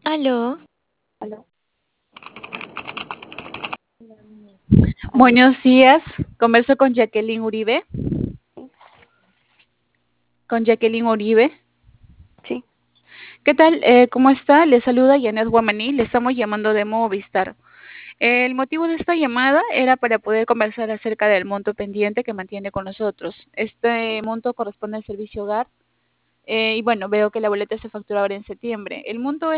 Aló, Aló, aló, buenos días. Converso con Jacqueline Uribe. Con Jacqueline Uribe. sí, ¿Qué tal? ¿Cómo está? Le saluda Janet Guamaní. Le estamos llamando de Movistar. El motivo de esta llamada era para poder conversar acerca del monto pendiente que mantiene con nosotros. Este monto corresponde al servicio hogar. Y bueno, veo que la boleta se factura ahora en septiembre. El monto